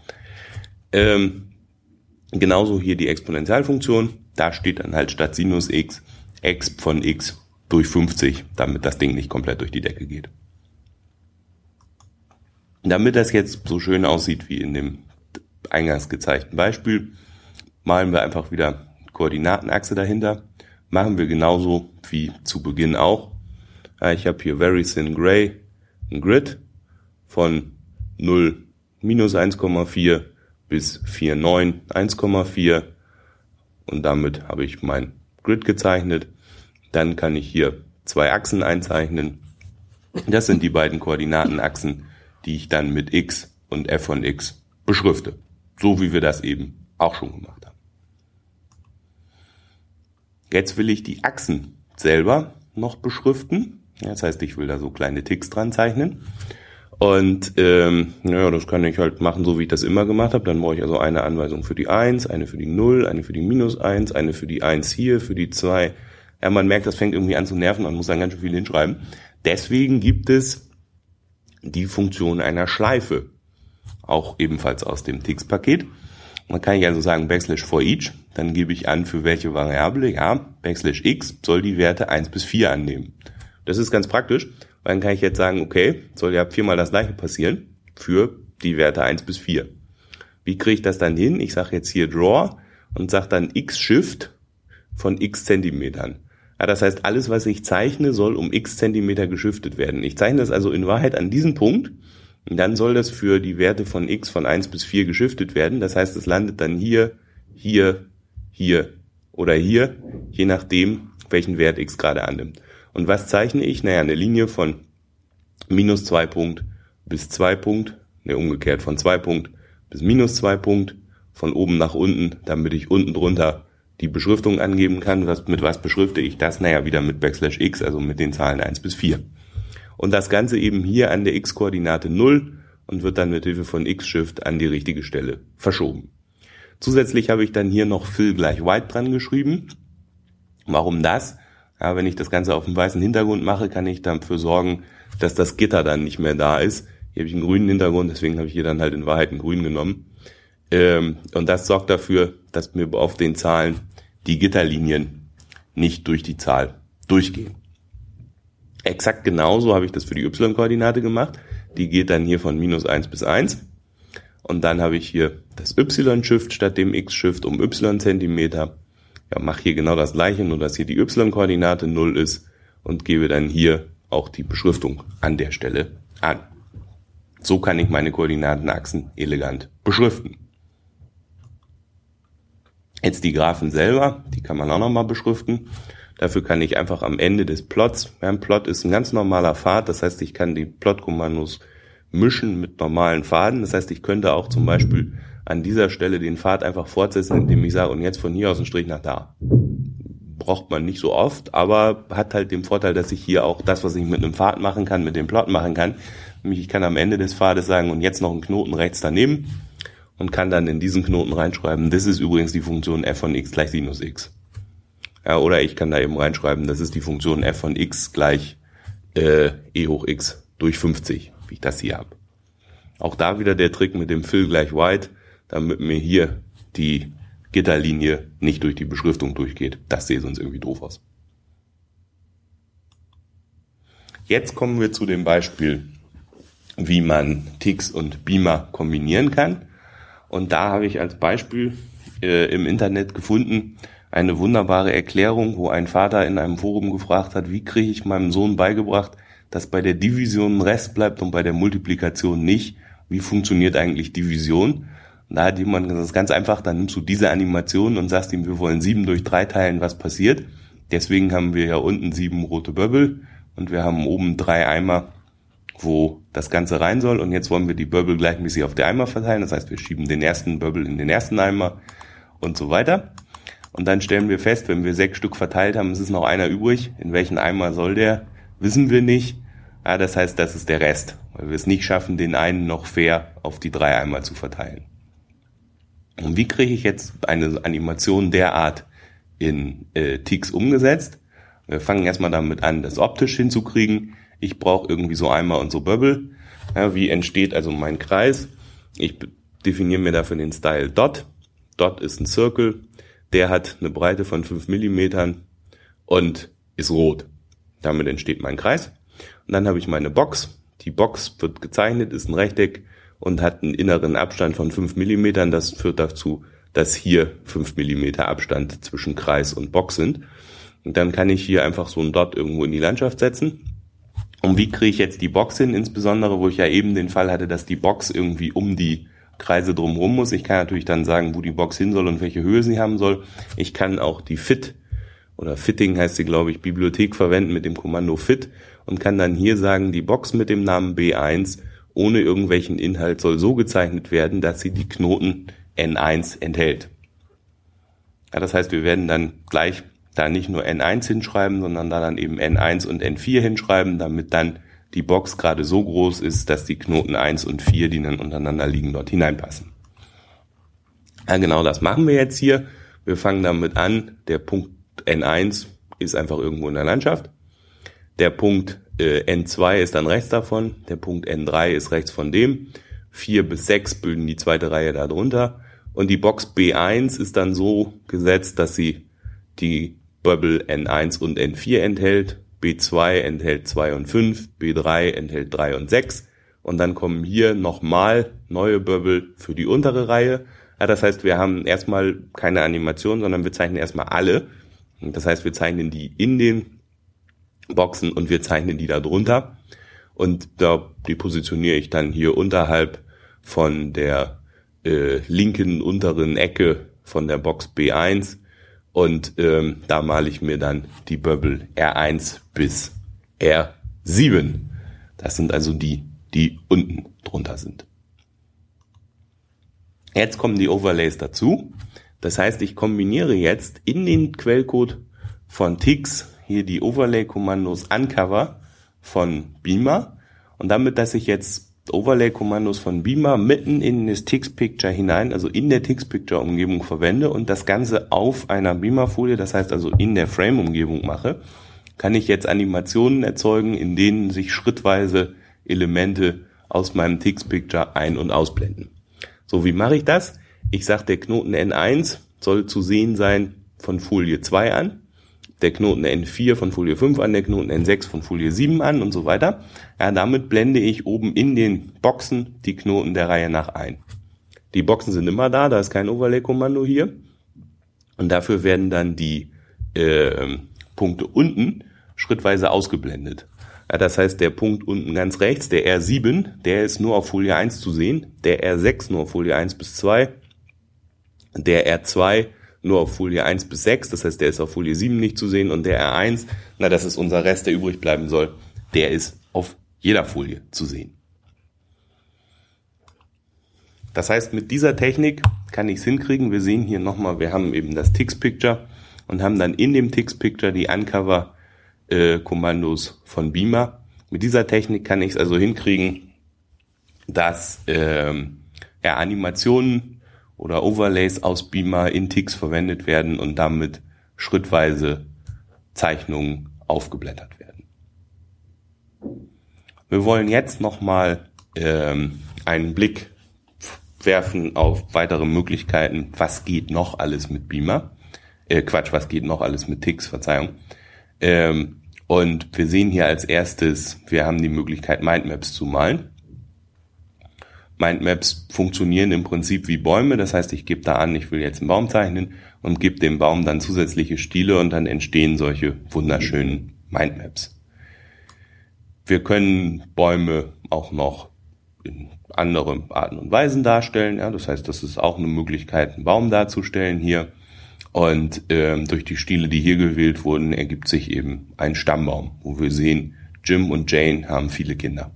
[SPEAKER 2] Genauso hier die Exponentialfunktion. Da steht dann halt statt Sinus x, exp von x durch 50, damit das Ding nicht komplett durch die Decke geht. Damit das jetzt so schön aussieht wie in dem eingangs gezeigten Beispiel, malen wir einfach wieder Koordinatenachse dahinter. Machen wir genauso wie zu Beginn auch. Ich habe hier very thin gray ein Grid von 0 minus 1,4 bis 4,9 1,4 und damit habe ich mein Grid gezeichnet. Dann kann ich hier 2 Achsen einzeichnen. Das sind die beiden Koordinatenachsen, die ich dann mit x und f von x beschrifte. So wie wir das eben auch schon gemacht haben. Jetzt will ich die Achsen selber noch beschriften. Das heißt, ich will da so kleine Ticks dran zeichnen. Und das kann ich halt machen, so wie ich das immer gemacht habe. Dann brauche ich also eine Anweisung für die 1, eine für die 0, eine für die minus 1, eine für die 1 hier, für die 2. Ja, man merkt, das fängt irgendwie an zu nerven, man muss dann ganz schön viel hinschreiben. Deswegen gibt es die Funktion einer Schleife, auch ebenfalls aus dem Ticks-Paket. Man kann also sagen \for each, dann gebe ich an, für welche Variable, ja, \x soll die Werte 1 bis 4 annehmen. Das ist ganz praktisch, weil dann kann ich jetzt sagen, okay, soll ja 4-mal das gleiche passieren für die Werte 1 bis 4. Wie kriege ich das dann hin? Ich sage jetzt hier draw und sage dann x-shift von x Zentimetern. Ja, das heißt, alles, was ich zeichne, soll um x Zentimeter geschiftet werden. Ich zeichne das also in Wahrheit an diesem Punkt und dann soll das für die Werte von x von 1 bis 4 geschiftet werden. Das heißt, es landet dann hier, hier, hier oder hier, je nachdem, welchen Wert x gerade annimmt. Und was zeichne ich? Naja, eine Linie von minus 2 Punkt bis 2 Punkt, umgekehrt von 2 Punkt bis minus 2 Punkt, von oben nach unten, damit ich unten drunter die Beschriftung angeben kann. Mit was beschrifte ich das? Naja, wieder mit \x, also mit den Zahlen 1 bis 4. Und das Ganze eben hier an der x-Koordinate 0 und wird dann mit Hilfe von x-Shift an die richtige Stelle verschoben. Zusätzlich habe ich dann hier noch fill gleich white dran geschrieben. Warum das? Ja, wenn ich das Ganze auf dem weißen Hintergrund mache, kann ich dafür sorgen, dass das Gitter dann nicht mehr da ist. Hier habe ich einen grünen Hintergrund, deswegen habe ich hier dann halt in Wahrheit einen grün genommen. Und das sorgt dafür, dass mir auf den Zahlen die Gitterlinien nicht durch die Zahl durchgehen. Exakt genauso habe ich das für die y-Koordinate gemacht. Die geht dann hier von minus 1 bis 1. Und dann habe ich hier das y-Shift statt dem x-Shift um y Zentimeter. Ja, mache hier genau das gleiche, nur dass hier die y-Koordinate 0 ist und gebe dann hier auch die Beschriftung an der Stelle an. So kann ich meine Koordinatenachsen elegant beschriften. Jetzt die Graphen selber, die kann man auch nochmal beschriften. Dafür kann ich einfach am Ende des Plots, ein Plot ist ein ganz normaler Pfad, das heißt, ich kann die Plot-Kommandos mischen mit normalen Pfaden. Das heißt, ich könnte auch zum Beispiel an dieser Stelle den Pfad einfach fortsetzen, indem ich sage, und jetzt von hier aus einen Strich nach da. Braucht man nicht so oft, aber hat halt den Vorteil, dass ich hier auch das, was ich mit einem Pfad machen kann, mit dem Plot machen kann. Nämlich ich kann am Ende des Pfades sagen, und jetzt noch einen Knoten rechts daneben und kann dann in diesen Knoten reinschreiben, das ist übrigens die Funktion f von x gleich sinus x. Ja, oder ich kann da eben reinschreiben, das ist die Funktion f von x gleich e hoch x durch 50, wie ich das hier habe. Auch da wieder der Trick mit dem fill gleich white, damit mir hier die Gitterlinie nicht durch die Beschriftung durchgeht. Das sähe sonst irgendwie doof aus. Jetzt kommen wir zu dem Beispiel, wie man Ticks und Beamer kombinieren kann. Und da habe ich als Beispiel im Internet gefunden eine wunderbare Erklärung, wo ein Vater in einem Forum gefragt hat, wie kriege ich meinem Sohn beigebracht, dass bei der Division ein Rest bleibt und bei der Multiplikation nicht. Wie funktioniert eigentlich Division? Und da hat jemand gesagt, das ist ganz einfach, dann nimmst du diese Animation und sagst ihm, wir wollen 7 durch 3 teilen, was passiert? Deswegen haben wir ja unten 7 rote Böbbel und wir haben oben 3 Eimer, wo das Ganze rein soll. Und jetzt wollen wir die Böbbel gleichmäßig auf die Eimer verteilen. Das heißt, wir schieben den ersten Böbbel in den ersten Eimer und so weiter. Und dann stellen wir fest, wenn wir 6 Stück verteilt haben, es ist noch einer übrig. In welchen Eimer soll der? Wissen wir nicht. Ja, das heißt, das ist der Rest, weil wir es nicht schaffen, den einen noch fair auf die 3 Eimer zu verteilen. Und wie kriege ich jetzt eine Animation derart in Tix umgesetzt? Wir fangen erstmal damit an, das optisch hinzukriegen. Ich brauche irgendwie so Eimer und so Böbbel. Ja, wie entsteht also mein Kreis? Ich definiere mir dafür den Style Dot. Dot ist ein Circle, der hat eine Breite von 5 mm und ist rot. Damit entsteht mein Kreis. Und dann habe ich meine Box. Die Box wird gezeichnet, ist ein Rechteck und hat einen inneren Abstand von 5 mm. Das führt dazu, dass hier 5 mm Abstand zwischen Kreis und Box sind. Und dann kann ich hier einfach so einen Dot irgendwo in die Landschaft setzen. Und wie kriege ich jetzt die Box hin? Insbesondere, wo ich ja eben den Fall hatte, dass die Box irgendwie um die Kreise drumherum muss. Ich kann natürlich dann sagen, wo die Box hin soll und welche Höhe sie haben soll. Ich kann auch die Fit oder Fitting heißt sie, glaube ich, Bibliothek verwenden mit dem Kommando Fit und kann dann hier sagen, die Box mit dem Namen B1 ohne irgendwelchen Inhalt soll so gezeichnet werden, dass sie die Knoten N1 enthält. Ja, das heißt, wir werden dann gleich da nicht nur N1 hinschreiben, sondern da dann eben N1 und N4 hinschreiben, damit dann die Box gerade so groß ist, dass die Knoten 1 und 4, die dann untereinander liegen, dort hineinpassen. Ja, genau das machen wir jetzt hier. Wir fangen damit an, der Punkt N1 ist einfach irgendwo in der Landschaft. Der Punkt N2 ist dann rechts davon, der Punkt N3 ist rechts von dem. 4 bis 6 bilden die zweite Reihe da drunter. Und die Box B1 ist dann so gesetzt, dass sie die Böbbel N1 und N4 enthält. B2 enthält 2 und 5, B3 enthält 3 und 6. Und dann kommen hier nochmal neue Böbbel für die untere Reihe. Ja, das heißt, wir haben erstmal keine Animation, sondern wir zeichnen erstmal alle. Das heißt, wir zeichnen die in den Boxen und wir zeichnen die da drunter. Und die positioniere ich dann hier unterhalb von der linken unteren Ecke von der Box B1. Und da male ich mir dann die Böbbel R1 bis R7. Das sind also die unten drunter sind. Jetzt kommen die Overlays dazu. Das heißt, ich kombiniere jetzt in den Quellcode von Tix hier die Overlay-Kommandos Uncover von Beamer. Und damit, dass ich jetzt Overlay-Kommandos von Beamer mitten in das Tix-Picture hinein, also in der Tix-Picture-Umgebung verwende und das Ganze auf einer Beamer-Folie, das heißt also in der Frame-Umgebung mache, kann ich jetzt Animationen erzeugen, in denen sich schrittweise Elemente aus meinem Tix-Picture ein- und ausblenden. So, wie mache ich das? Ich sage, der Knoten N1 soll zu sehen sein von Folie 2 an, der Knoten N4 von Folie 5 an, der Knoten N6 von Folie 7 an und so weiter. Ja, damit blende ich oben in den Boxen die Knoten der Reihe nach ein. Die Boxen sind immer da ist kein Overlay-Kommando hier. Und dafür werden dann die Punkte unten schrittweise ausgeblendet. Ja, das heißt, der Punkt unten ganz rechts, der R7, der ist nur auf Folie 1 zu sehen, der R6 nur auf Folie 1 bis 2, der R2 nur auf Folie 1 bis 6, das heißt, der ist auf Folie 7 nicht zu sehen und der R1, das ist unser Rest, der übrig bleiben soll, der ist auf jeder Folie zu sehen. Das heißt, mit dieser Technik kann ich es hinkriegen. Wir sehen hier nochmal, wir haben eben das Tix-Picture und haben dann in dem Tix-Picture die Uncover-Kommandos von Beamer. Mit dieser Technik kann ich es also hinkriegen, dass Animationen oder Overlays aus Beamer in Tix verwendet werden und damit schrittweise Zeichnungen aufgeblättert werden. Wir wollen jetzt nochmal einen Blick werfen auf weitere Möglichkeiten, was geht noch alles mit Beamer. Was geht noch alles mit Tix, Verzeihung. Und wir sehen hier als erstes, wir haben die Möglichkeit, Mindmaps zu malen. Mindmaps funktionieren im Prinzip wie Bäume, das heißt, ich gebe da an, ich will jetzt einen Baum zeichnen und gebe dem Baum dann zusätzliche Stile und dann entstehen solche wunderschönen Mindmaps. Wir können Bäume auch noch in andere Arten und Weisen darstellen, ja, das heißt, das ist auch eine Möglichkeit, einen Baum darzustellen hier. Und durch die Stile, die hier gewählt wurden, ergibt sich eben ein Stammbaum, wo wir sehen, Jim und Jane haben viele Kinder.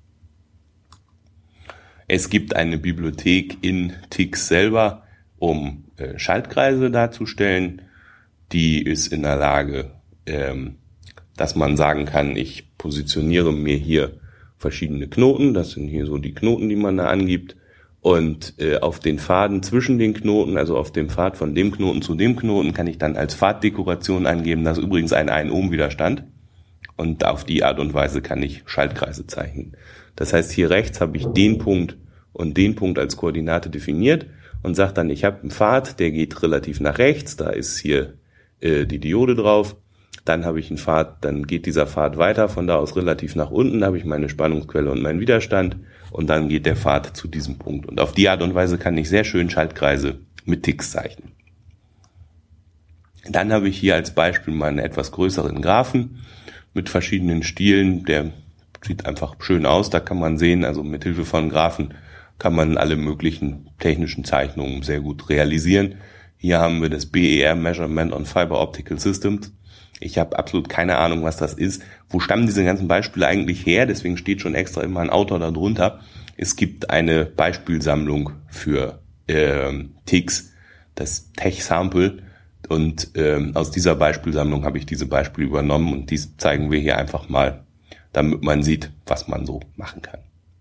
[SPEAKER 2] Es gibt eine Bibliothek in TIX selber, um Schaltkreise darzustellen. Die ist in der Lage, dass man sagen kann, ich positioniere mir hier verschiedene Knoten. Das sind hier so die Knoten, die man da angibt. Und auf den Pfaden zwischen den Knoten, also auf dem Pfad von dem Knoten zu dem Knoten, kann ich dann als Pfaddekoration angeben. Das ist übrigens ein 1-Ohm-Widerstand. Und auf die Art und Weise kann ich Schaltkreise zeichnen. Das heißt, hier rechts habe ich den Punkt und den Punkt als Koordinate definiert und sage dann, ich habe einen Pfad, der geht relativ nach rechts, da ist hier die Diode drauf. Dann habe ich einen Pfad, dann geht dieser Pfad weiter, von da aus relativ nach unten, da habe ich meine Spannungsquelle und meinen Widerstand und dann geht der Pfad zu diesem Punkt. Und auf die Art und Weise kann ich sehr schön Schaltkreise mit TIX zeichnen. Dann habe ich hier als Beispiel mal einen etwas größeren Graphen mit verschiedenen Stilen, der sieht einfach schön aus, da kann man sehen, also mit Hilfe von Graphen kann man alle möglichen technischen Zeichnungen sehr gut realisieren. Hier haben wir das BER Measurement on Fiber Optical Systems. Ich habe absolut keine Ahnung, was das ist. Wo stammen diese ganzen Beispiele eigentlich her? Deswegen steht schon extra immer ein Autor da drunter. Es gibt eine Beispielsammlung für TIX, das Tech-Sample. Und aus dieser Beispielsammlung habe ich diese Beispiele übernommen und dies zeigen wir hier einfach mal, damit man sieht, was man so machen kann.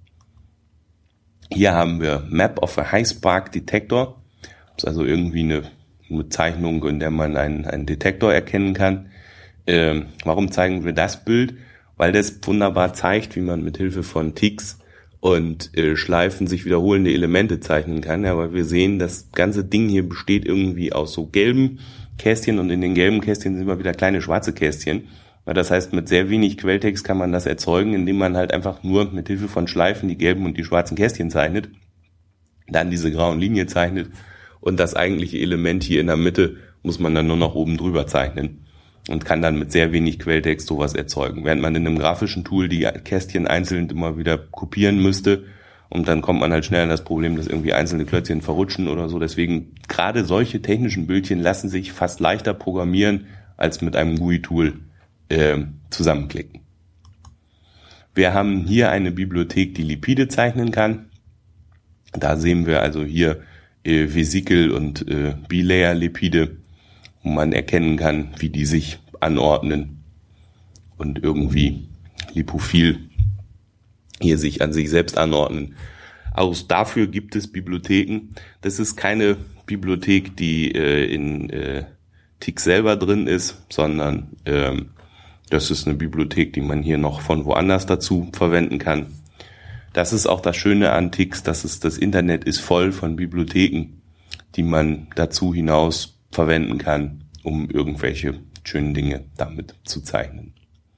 [SPEAKER 2] Hier haben wir Map of a High Spark Detector. Das ist also irgendwie eine Zeichnung, in der man einen Detektor erkennen kann. Warum zeigen wir das Bild? Weil das wunderbar zeigt, wie man mit Hilfe von TIX und Schleifen sich wiederholende Elemente zeichnen kann. Ja, weil wir sehen, das ganze Ding hier besteht irgendwie aus so gelben Kästchen und in den gelben Kästchen sind immer wieder kleine schwarze Kästchen. Das heißt, mit sehr wenig Quelltext kann man das erzeugen, indem man halt einfach nur mit Hilfe von Schleifen die gelben und die schwarzen Kästchen zeichnet, dann diese grauen Linie zeichnet und das eigentliche Element hier in der Mitte muss man dann nur noch oben drüber zeichnen und kann dann mit sehr wenig Quelltext sowas erzeugen. Während man in einem grafischen Tool die Kästchen einzeln immer wieder kopieren müsste und dann kommt man halt schnell an das Problem, dass irgendwie einzelne Klötzchen verrutschen oder so. Deswegen gerade solche technischen Bildchen lassen sich fast leichter programmieren als mit einem GUI-Tool zusammenklicken. Wir haben hier eine Bibliothek, die Lipide zeichnen kann. Da sehen wir also hier Vesikel- und Bilayer-Lipide, wo man erkennen kann, wie die sich anordnen und irgendwie lipophil hier sich an sich selbst anordnen. Auch dafür gibt es Bibliotheken. Das ist keine Bibliothek, die in TIX selber drin ist, sondern das ist eine Bibliothek, die man hier noch von woanders dazu verwenden kann. Das ist auch das Schöne an TIX, dass das Internet ist voll von Bibliotheken, die man dazu hinaus verwenden kann, um irgendwelche schönen Dinge damit zu zeichnen.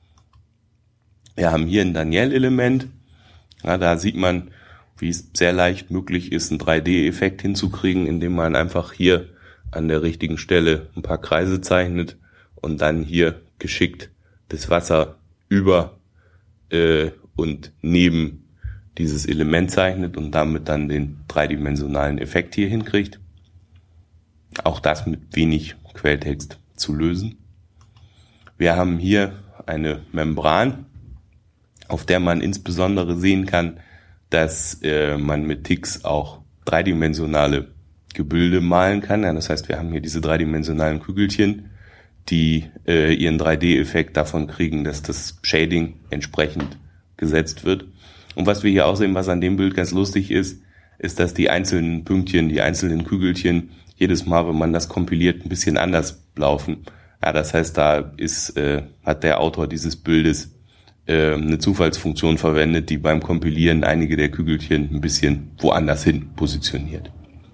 [SPEAKER 2] Wir haben hier ein Daniell-Element. Ja, da sieht man, wie es sehr leicht möglich ist, einen 3D-Effekt hinzukriegen, indem man einfach hier an der richtigen Stelle ein paar Kreise zeichnet und dann hier geschickt das Wasser über und neben dieses Element zeichnet und damit dann den dreidimensionalen Effekt hier hinkriegt. Auch das mit wenig Quelltext zu lösen. Wir haben hier eine Membran, auf der man insbesondere sehen kann, dass man mit TIX auch dreidimensionale Gebilde malen kann. Ja, das heißt, wir haben hier diese dreidimensionalen Kügelchen, die ihren 3D-Effekt davon kriegen, dass das Shading entsprechend gesetzt wird. Und was wir hier auch sehen, was an dem Bild ganz lustig ist, ist, dass die einzelnen Pünktchen, die einzelnen Kügelchen jedes Mal, wenn man das kompiliert, ein bisschen anders laufen. Ja, das heißt, da hat der Autor dieses Bildes eine Zufallsfunktion verwendet, die beim Kompilieren einige der Kügelchen ein bisschen woanders hin positioniert.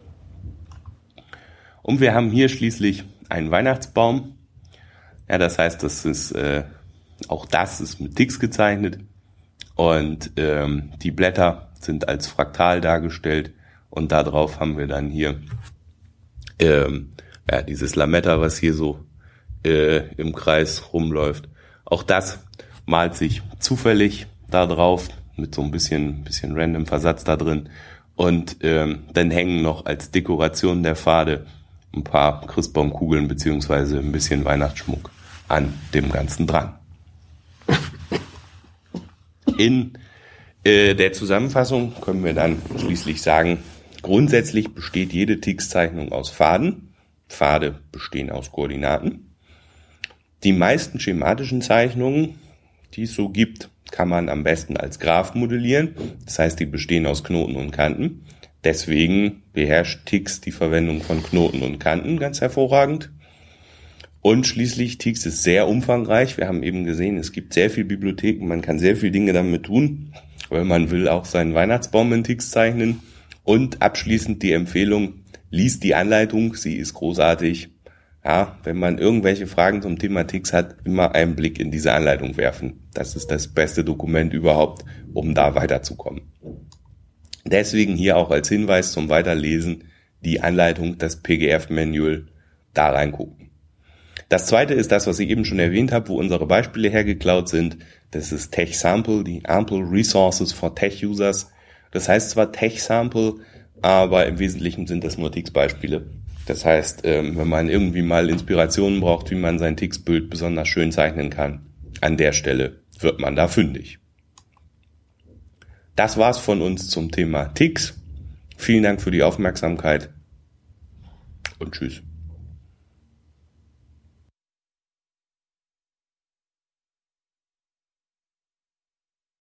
[SPEAKER 2] Und wir haben hier schließlich einen Weihnachtsbaum. Ja, das heißt, auch das ist mit TIX gezeichnet. Und die Blätter sind als Fraktal dargestellt. Und darauf haben wir dann hier dieses Lametta, was hier so im Kreis rumläuft. Auch das malt sich zufällig da drauf mit so ein bisschen random Versatz da drin. Und dann hängen noch als Dekoration der Pfade ein paar Christbaumkugeln beziehungsweise ein bisschen Weihnachtsschmuck an dem Ganzen dran. In der Zusammenfassung können wir dann schließlich sagen, grundsätzlich besteht jede TIX-Zeichnung aus Pfaden. Pfade bestehen aus Koordinaten. Die meisten schematischen Zeichnungen, die es so gibt, kann man am besten als Graph modellieren. Das heißt, die bestehen aus Knoten und Kanten. Deswegen beherrscht TIX die Verwendung von Knoten und Kanten ganz hervorragend. Und schließlich, TIX ist sehr umfangreich. Wir haben eben gesehen, es gibt sehr viele Bibliotheken, man kann sehr viele Dinge damit tun. Wenn man will, auch seinen Weihnachtsbaum in TIX zeichnen. Und abschließend die Empfehlung, liest die Anleitung, sie ist großartig. Ja, wenn man irgendwelche Fragen zum Thema TIX hat, immer einen Blick in diese Anleitung werfen. Das ist das beste Dokument überhaupt, um da weiterzukommen. Deswegen hier auch als Hinweis zum Weiterlesen die Anleitung, das PGF-Manual, da reingucken. Das zweite ist das, was ich eben schon erwähnt habe, wo unsere Beispiele hergeklaut sind. Das ist TechSample, die Ample Resources for Tech Users. Das heißt zwar TechSample, aber im Wesentlichen sind das nur TIX-Beispiele. Das heißt, wenn man irgendwie mal Inspirationen braucht, wie man sein TIX-Bild besonders schön zeichnen kann, an der Stelle wird man da fündig. Das war's von uns zum Thema TIX. Vielen Dank für die Aufmerksamkeit und tschüss.